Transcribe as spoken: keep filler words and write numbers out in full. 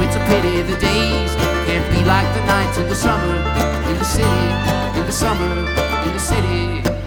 it's a pity the days can't be like the nights in the summer, in the city, in the summer, in the city.